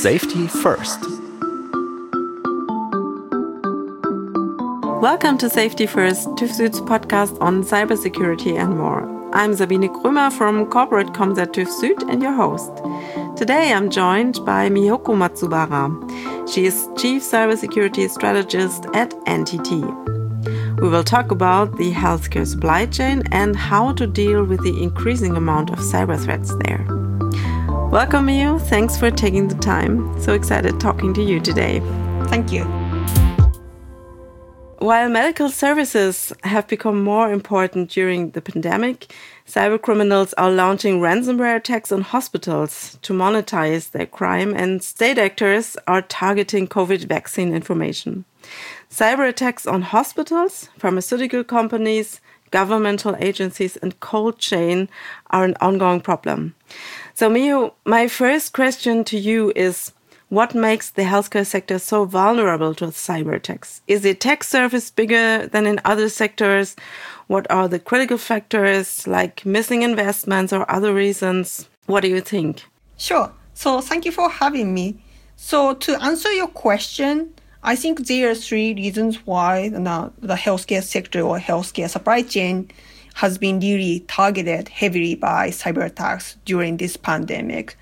Safety first. Welcome to Safety First, TÜV Süd's podcast on cybersecurity and more. I'm Sabine Krömer from Corporate Comms at TÜV Süd and your host. Today I'm joined by Miyoko Matsubara. She is Chief Cybersecurity Strategist at NTT. We will talk about the healthcare supply chain and how to deal with the increasing amount of cyber threats there. Welcome, Miyo. Thanks for taking the time. So excited talking to you today. Thank you. While medical services have become more important during the pandemic, cybercriminals are launching ransomware attacks on hospitals to monetize their crime, and state actors are targeting COVID vaccine information. Cyber attacks on hospitals, pharmaceutical companies, governmental agencies, and cold chain are an ongoing problem. So, Miyo, my first question to you is, what makes the healthcare sector so vulnerable to cyber attacks? Is the attack surface bigger than in other sectors? What are the critical factors, like missing investments or other reasons? What do you think? Sure. So thank you for having me. So to answer your question, I think there are three reasons why the healthcare sector or healthcare supply chain has been really targeted heavily by cyber attacks during this pandemic.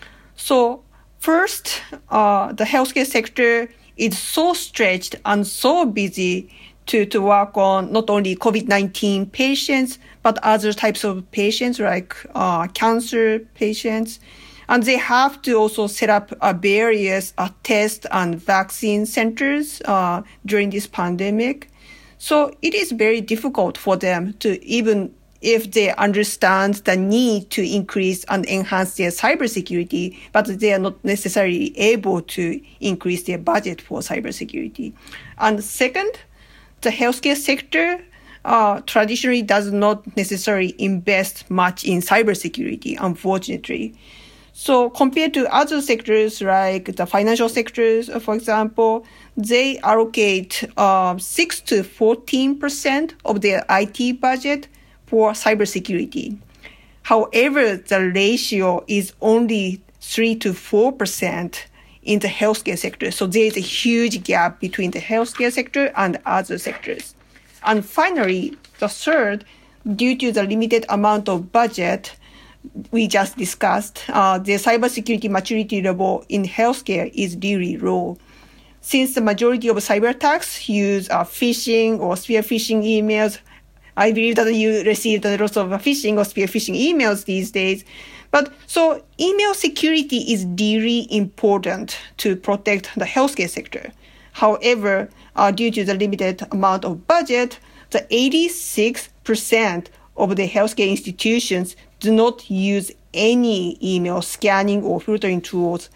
So first, the healthcare sector is so stretched and so busy to work on not only COVID-19 patients, but other types of patients like cancer patients. And they have to also set up various test and vaccine centers during this pandemic. So it is very difficult for them to, even if they understand the need to increase and enhance their cybersecurity, but they are not necessarily able to increase their budget for cybersecurity. And second, the healthcare sector traditionally does not necessarily invest much in cybersecurity, unfortunately. So compared to other sectors like the financial sectors, for example, they allocate 6 to 14% of their IT budget for cybersecurity. However, the ratio is only 3 to 4% in the healthcare sector. So there is a huge gap between the healthcare sector and other sectors. And finally, the third, due to the limited amount of budget we just discussed, the cybersecurity maturity level in healthcare is really low. Since the majority of cyber attacks use phishing or spear phishing emails, I believe that you received a lot of phishing or spear phishing emails these days. But so email security is really important to protect the healthcare sector. However, due to the limited amount of budget, the 86% of the healthcare institutions do not use any email scanning or filtering tools.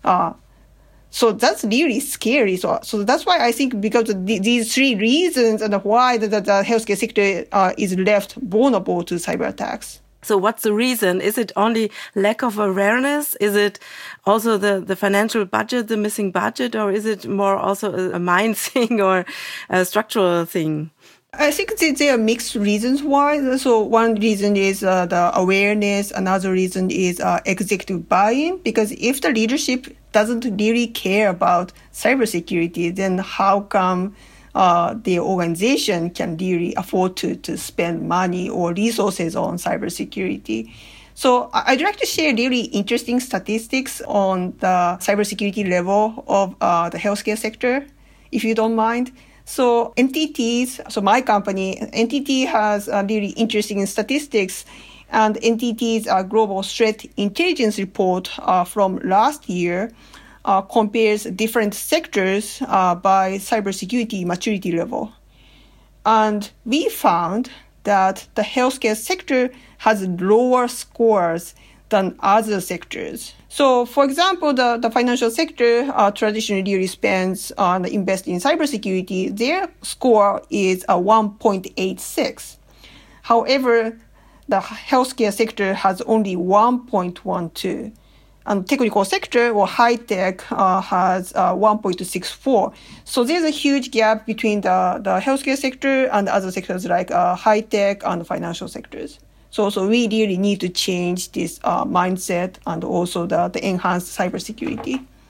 So that's really scary. So that's why I think because of these three reasons and why the healthcare sector is left vulnerable to cyber attacks. So what's the reason? Is it only lack of awareness? Is it also the financial budget, the missing budget, or is it more also a mind thing or a structural thing? I think there are mixed reasons why. So one reason is the awareness. Another reason is executive buy-in. Because if the leadership doesn't really care about cybersecurity, then how come the organization can really afford to spend money or resources on cybersecurity? So I'd like to share really interesting statistics on the cybersecurity level of the healthcare sector, if you don't mind. So NTT's, so my company, NTT has really interesting statistics, and NTT's Global Threat Intelligence Report from last year compares different sectors by cybersecurity maturity level. And we found that the healthcare sector has lower scores than other sectors. So, for example, the financial sector traditionally really spends on invest in cybersecurity. Their score is a 1.86. However, the healthcare sector has only 1.12. And technical sector or high tech has 1.64. So there's a huge gap between the healthcare sector and other sectors like high tech and financial sectors. So we really need to change this mindset and also the enhanced cybersecurity.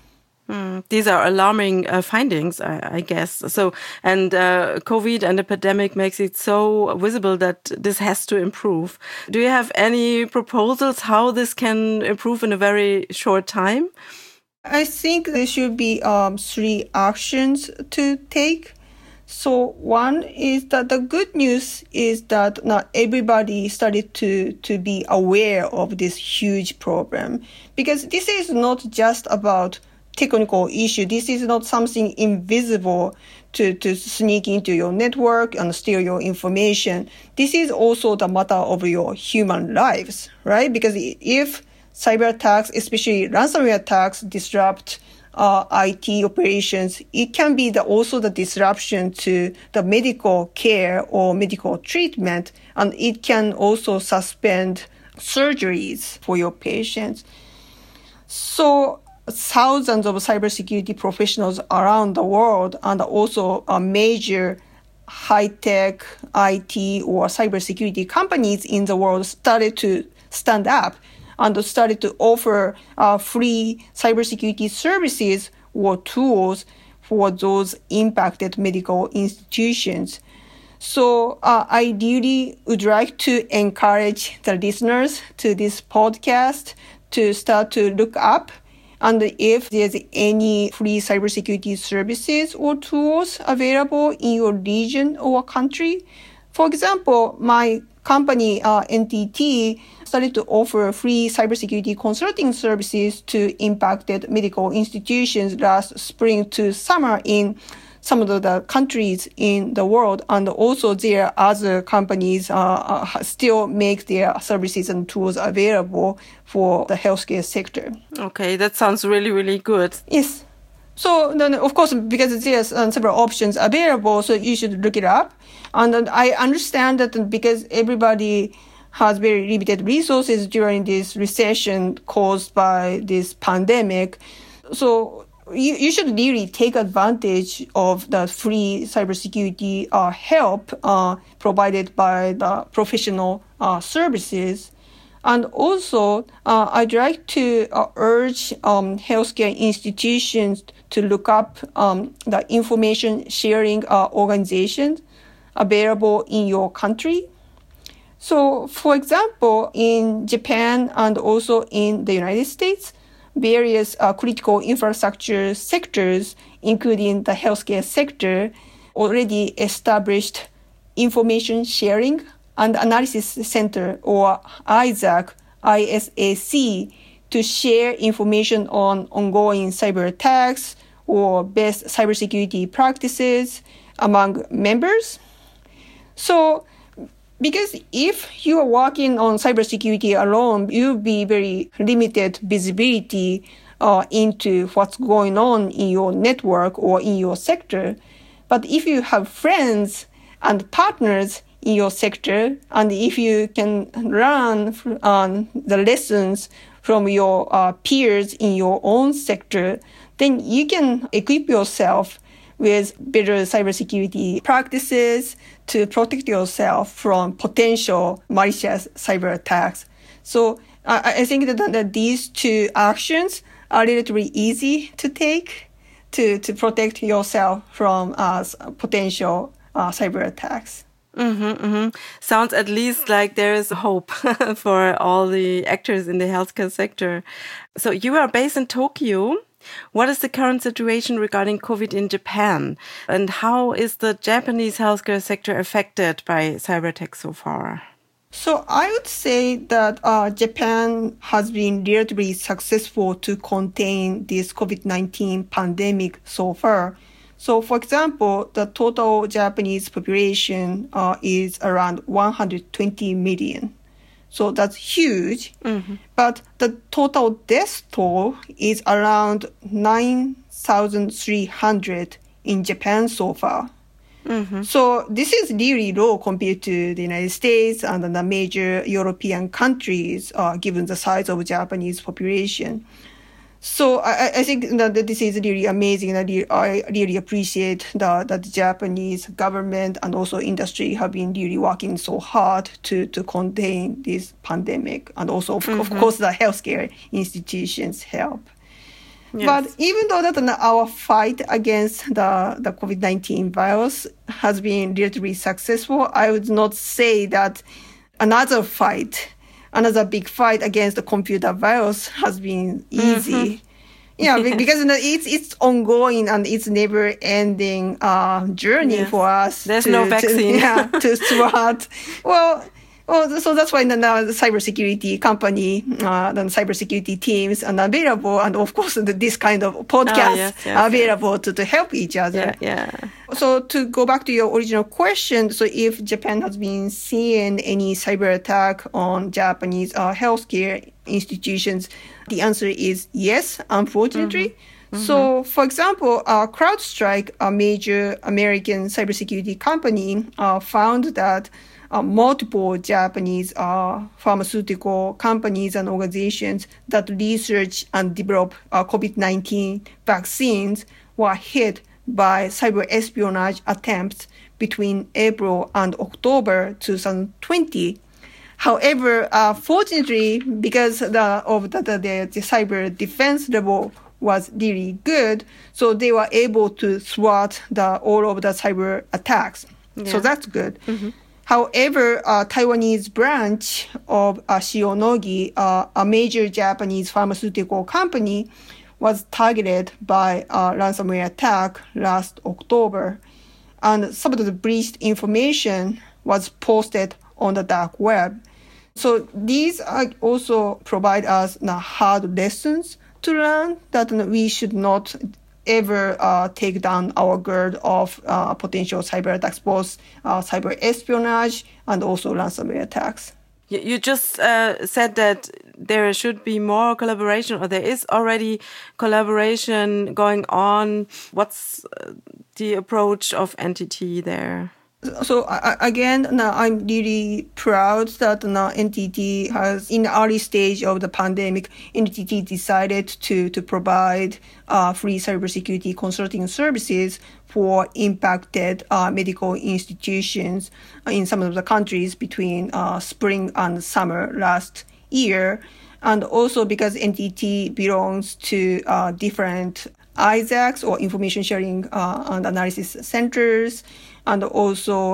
These are alarming findings, I guess. So, and COVID and the pandemic makes it so visible that this has to improve. Do you have any proposals how this can improve in a very short time? I think there should be 3 actions to take. So one is that the good news is that not everybody started to be aware of this huge problem, because this is not just about technical issue. This is not something invisible to sneak into your network and steal your information. This is also the matter of your human lives, right? Because if cyber attacks, especially ransomware attacks, disrupt IT operations, it can be also the disruption to the medical care or medical treatment, and it can also suspend surgeries for your patients. So thousands of cybersecurity professionals around the world and also major high-tech IT or cybersecurity companies in the world started to stand up and started to offer free cybersecurity services or tools for those impacted medical institutions. So I really would like to encourage the listeners to this podcast to start to look up, and if there's any free cybersecurity services or tools available in your region or country. For example, my company, NTT, started to offer free cybersecurity consulting services to impacted medical institutions last spring to summer in some of the countries in the world. And also there are other companies still make their services and tools available for the healthcare sector. Okay, that sounds really, really good. Yes. So then, of course, because there's several options available, so you should look it up. And I understand that because everybody has very limited resources during this recession caused by this pandemic, so you should really take advantage of the free cybersecurity help provided by the professional services. And also, I'd like to urge healthcare institutions to look up the information sharing organizations available in your country. So, for example, in Japan and also in the United States, various critical infrastructure sectors, including the healthcare sector, already established information sharing and analysis center, or ISAC, to share information on ongoing cyber attacks or best cybersecurity practices among members. So, because if you are working on cybersecurity alone, you'll be very limited visibility into what's going on in your network or in your sector. But if you have friends and partners in your sector, and if you can learn the lessons from your peers in your own sector, then you can equip yourself with better cybersecurity practices to protect yourself from potential malicious cyber attacks. So I think that these 2 actions are relatively easy to take to protect yourself from potential cyber attacks. Sounds at least like there is hope for all the actors in the healthcare sector. So you are based in Tokyo. What is the current situation regarding COVID in Japan? And how is the Japanese healthcare sector affected by cyber attacks so far? So I would say that Japan has been relatively successful to contain this COVID-19 pandemic so far. So, for example, the total Japanese population is around 120 million. So that's huge. But the total death toll is around 9,300 in Japan so far. So this is really low compared to the United States and the major European countries, given the size of Japanese population. So I think that this is really amazing. I really appreciate that the Japanese government and also industry have been really working so hard to contain this pandemic, and also, of course, the healthcare institutions help. Yes. But even though that our fight against the COVID-19 virus has been relatively successful, I would not say that another big fight against the computer virus has been easy. Yeah, because it's ongoing and it's never ending journey for us. There's no vaccine. To thwart. So that's why the cybersecurity company, the cybersecurity teams are available, and of course this kind of podcasts are available to help each other. Yeah. So to go back to your original question, so if Japan has been seeing any cyber attack on Japanese healthcare institutions, the answer is yes, unfortunately. So, for example, CrowdStrike, a major American cybersecurity company, found that multiple Japanese pharmaceutical companies and organizations that research and develop COVID-19 vaccines were hit by cyber espionage attempts between April and October 2020. However, fortunately, because the cyber defense level was really good, so they were able to thwart all of the cyber attacks. Yeah. So that's good. However, Taiwanese branch of Shionogi, a major Japanese pharmaceutical company, was targeted by a ransomware attack last October. And some of the breached information was posted on the dark web. So these also provide us hard lessons to learn that we should not ever take down our guard of potential cyber attacks, both cyber espionage and also ransomware attacks. You just said that there should be more collaboration, or there is already collaboration going on. What's the approach of NTT there? So again, I'm really proud that NTT has, in the early stage of the pandemic, NTT decided to provide free cybersecurity consulting services for impacted medical institutions in some of the countries between spring and summer last year. And also because NTT belongs to different ISACs, or information sharing and analysis centers, and also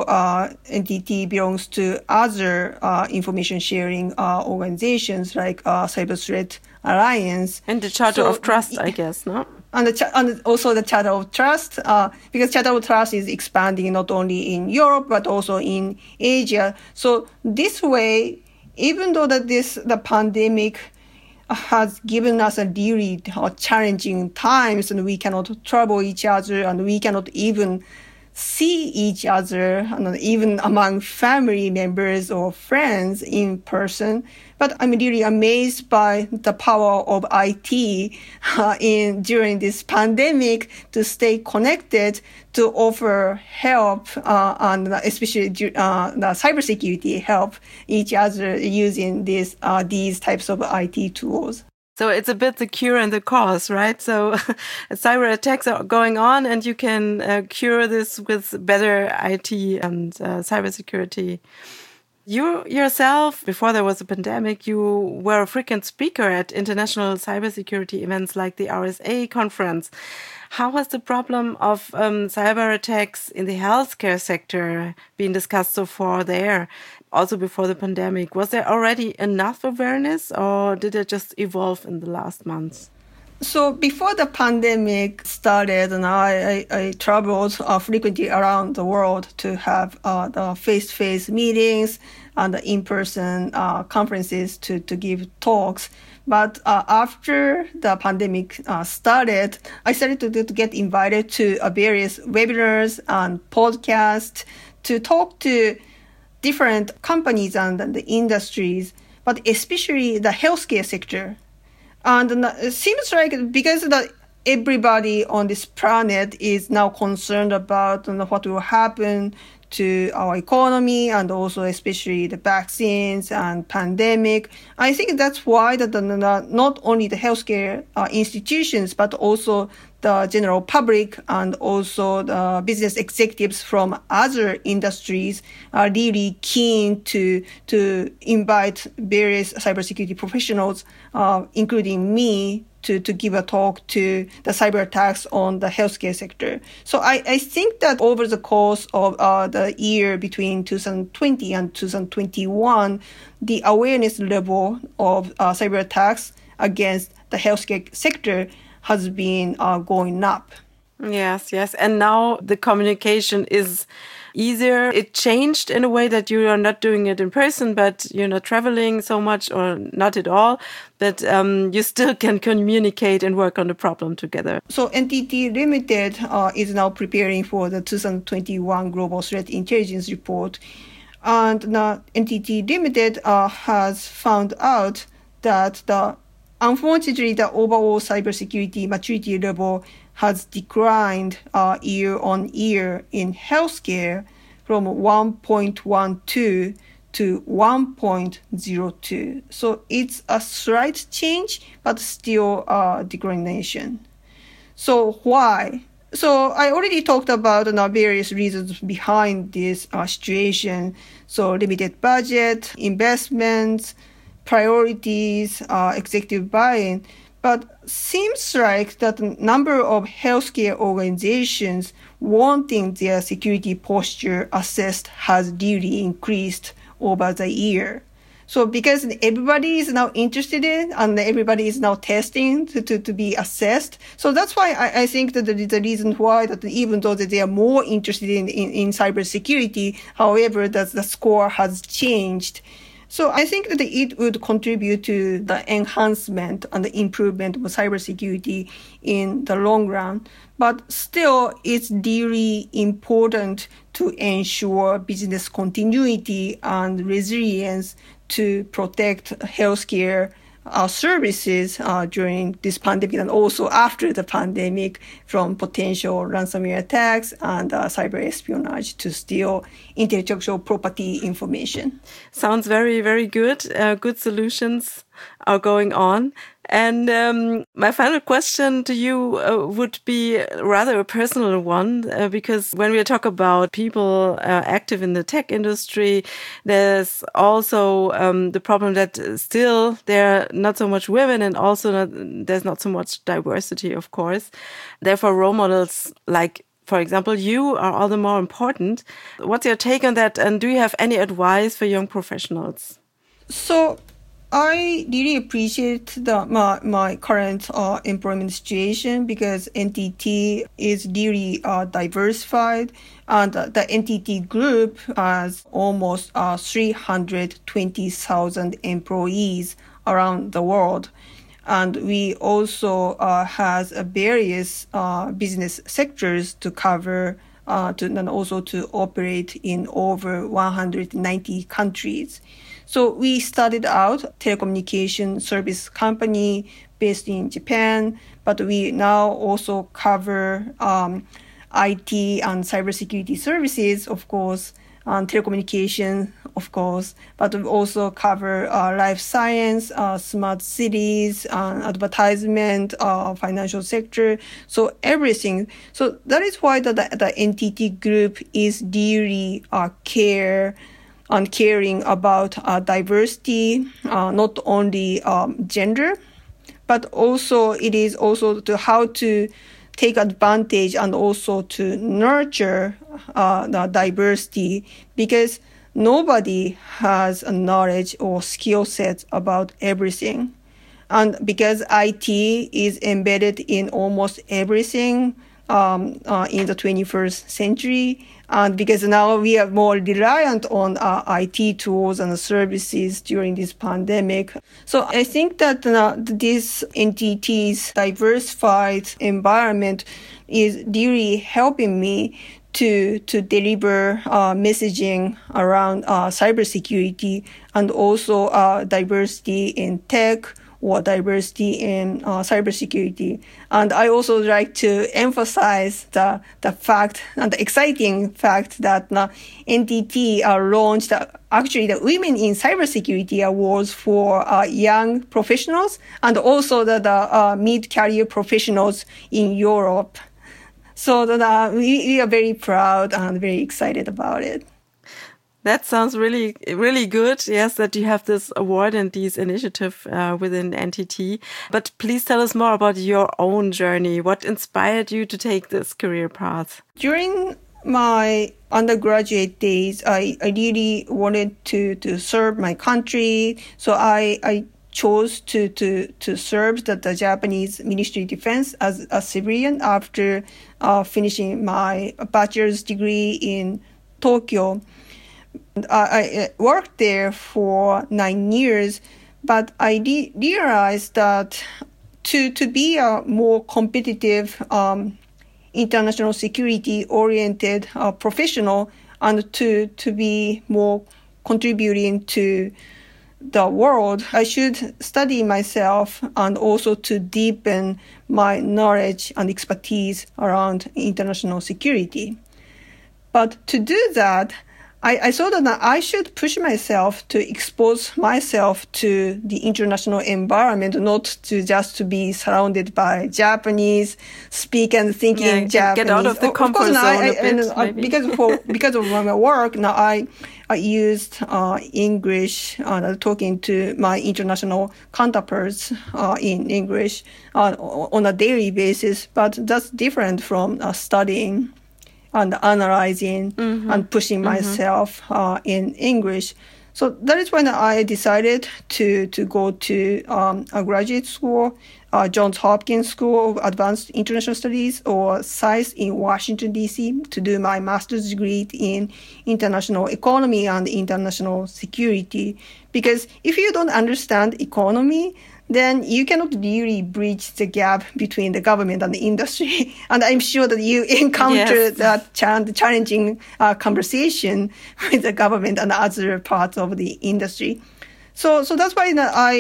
NTT belongs to other information sharing organizations like Cyber Threat Alliance. And the Charter of Trust, I guess, no? And also the Charter of Trust, because Charter of Trust is expanding not only in Europe, but also in Asia. So this way, even though the pandemic has given us a really challenging times, and we cannot travel each other, and we cannot even see each other, and even among family members or friends in person. But I'm really amazed by the power of IT during this pandemic to stay connected, to offer help, and especially the cybersecurity help each other using these types of IT tools. So it's a bit the cure and the cause, right? So cyber attacks are going on, and you can cure this with better IT and cybersecurity. You yourself, before there was a pandemic, you were a frequent speaker at international cybersecurity events like the RSA conference. How has the problem of cyber attacks in the healthcare sector been discussed so far there? Also before the pandemic, was there already enough awareness, or did it just evolve in the last months? So before the pandemic started, and I traveled frequently around the world to have the face-to-face meetings and the in-person conferences to give talks. But after the pandemic started, I started to get invited to various webinars and podcasts to talk to different companies and the industries, but especially the healthcare sector. And it seems like because everybody on this planet is now concerned about what will happen to our economy, and also especially the vaccines and pandemic. I think that's why not only the healthcare institutions, but also the general public and also the business executives from other industries are really keen to invite various cybersecurity professionals, including me, to give a talk to the cyber attacks on the healthcare sector. So I think that over the course of the year between 2020 and 2021, the awareness level of cyber attacks against the healthcare sector has been going up. Yes, yes. And now the communication is easier. It changed in a way that you are not doing it in person, but you're not traveling so much or not at all. But you still can communicate and work on the problem together. So NTT Limited is now preparing for the 2021 Global Threat Intelligence Report. And now NTT Limited has found out that unfortunately, the overall cybersecurity maturity level has declined year on year in healthcare from 1.12 to 1.02. So it's a slight change, but still declination. So why? So I already talked about various reasons behind this situation. So limited budget, investments, priorities, executive buy-in. But seems like that the number of healthcare organizations wanting their security posture assessed has really increased over the year. So because everybody is now interested in and everybody is now testing to be assessed. So that's why I think that the reason why that even though that they are more interested in cybersecurity, however, that the score has changed. So I think that it would contribute to the enhancement and the improvement of cybersecurity in the long run. But still, it's really important to ensure business continuity and resilience to protect healthcare services during this pandemic and also after the pandemic from potential ransomware attacks and cyber espionage to steal intellectual property information. Sounds very, very good. Good solutions are going on. And my final question to you would be rather a personal one, because when we talk about people active in the tech industry, there's also the problem that still there are not so much women and also there's not so much diversity, of course. Therefore, role models like, for example, you are all the more important. What's your take on that? And do you have any advice for young professionals? So I really appreciate my current employment situation because NTT is really diversified, and the NTT group has almost 320,000 employees around the world. And we also has various business sectors to cover and also to operate in over 190 countries. So we started out telecommunication service company based in Japan, but we now also cover IT and cybersecurity services, of course, and telecommunication, of course, but we also cover life science, smart cities, advertisement, financial sector, so everything. So that is why the NTT group is really caring about diversity, not only gender, but also it is also to how to take advantage and also to nurture the diversity, because nobody has a knowledge or skill set about everything. And because IT is embedded in almost everything in the 21st century, and because now we are more reliant on IT tools and services during this pandemic. So I think that this NTT's diversified environment is really helping me to deliver messaging around cybersecurity and also diversity in tech or diversity in cybersecurity. And I also like to emphasize the fact and the exciting fact that NTT launched actually the Women in Cybersecurity Awards for young professionals and also the mid-career professionals in Europe. So we are very proud and very excited about it. That sounds really, really good. Yes, that you have this award and these initiative within NTT. But please tell us more about your own journey. What inspired you to take this career path? During my undergraduate days, I really wanted to serve my country. So I chose to serve the Japanese Ministry of Defense as a civilian after finishing my bachelor's degree in Tokyo. I worked there for 9 years, but I realized that to be a more competitive international security-oriented professional and to be more contributing to the world, I should study myself and also to deepen my knowledge and expertise around international security. But to do that, I saw that I should push myself to expose myself to the international environment, not to just to be surrounded by Japanese, speak and thinking Japanese. Get out of the comfort zone because of my work, now I used English, talking to my international counterparts in English on a daily basis, but that's different from studying and analyzing and pushing myself in English. So that is when I decided to go to a graduate school, Johns Hopkins School of Advanced International Studies, or SAIS in Washington, D.C., to do my master's degree in international economy and international security. Because if you don't understand economy, then you cannot really bridge the gap between the government and the industry. And I'm sure that you encountered that challenging conversation with the government and other parts of the industry. So that's why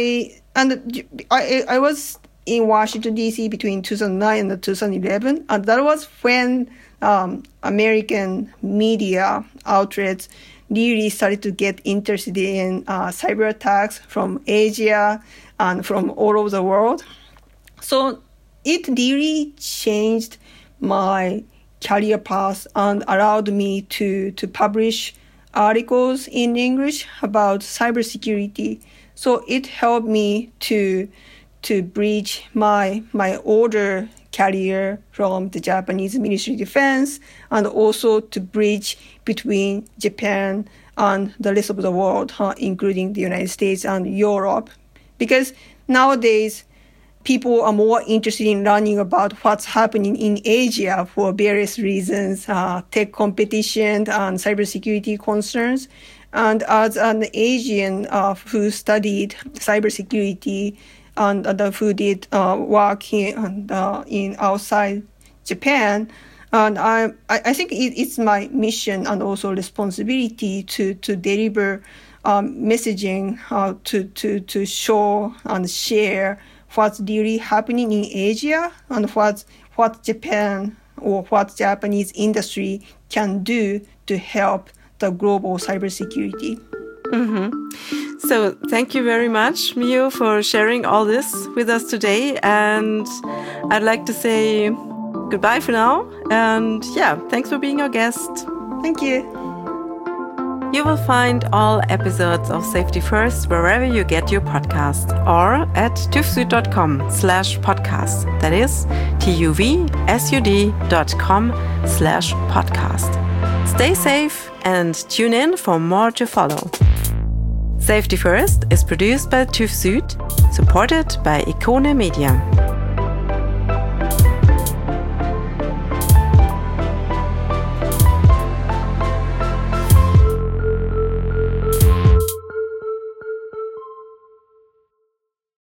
I was in Washington, D.C. between 2009 and 2011. And that was when American media outlets really started to get interested in cyber attacks from Asia and from all over the world. So it really changed my career path and allowed me to publish articles in English about cybersecurity. So it helped me to bridge my older career from the Japanese Ministry of Defense, and also to bridge between Japan and the rest of the world, including the United States and Europe. Because nowadays, people are more interested in learning about what's happening in Asia for various reasons, tech competition and cybersecurity concerns. And as an Asian who studied cybersecurity and who did work in outside Japan, and I think it's my mission and also responsibility to deliver messaging to show and share what's really happening in Asia and what Japan or what Japanese industry can do to help the global cybersecurity. So thank you very much, Mio, for sharing all this with us today. And I'd like to say goodbye for now. And thanks for being our guest. Thank you. You will find all episodes of Safety First wherever you get your podcast, or at tuvsud.com/podcast. That is tuvsud.com/podcast. Stay safe and tune in for more to follow. Safety First is produced by TÜV Süd, supported by Ikone Media.